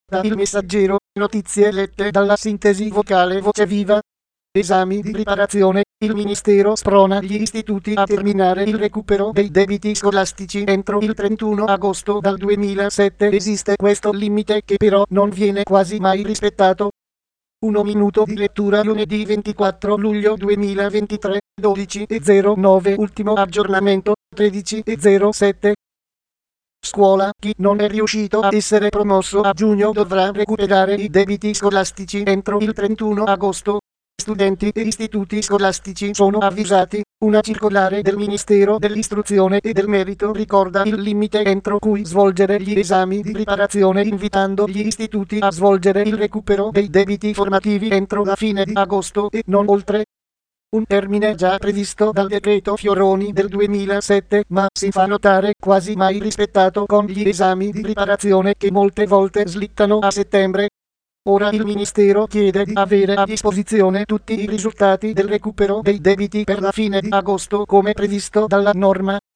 Da Il Messaggero, notizie lette dalla sintesi vocale Voce Viva. Esami di preparazione. Il Ministero sprona gli istituti a terminare il recupero dei debiti scolastici entro il 31 agosto dal 2007. Esiste questo limite che però non viene quasi mai rispettato. 1 minuto di lettura lunedì 24 luglio 2023, 12:09. Ultimo aggiornamento, 13:07. Scuola. Chi non è riuscito a essere promosso a giugno dovrà recuperare i debiti scolastici entro il 31 agosto. Studenti e istituti scolastici sono avvisati. Una circolare del Ministero dell'Istruzione e del Merito ricorda il limite entro cui svolgere gli esami di preparazione, invitando gli istituti a svolgere il recupero dei debiti formativi entro la fine di agosto e non oltre. Un termine già previsto dal decreto Fioroni del 2007, ma si fa notare quasi mai rispettato con gli esami di preparazione che molte volte slittano a settembre. Ora il Ministero chiede di avere a disposizione tutti i risultati del recupero dei debiti per la fine di agosto come previsto dalla norma.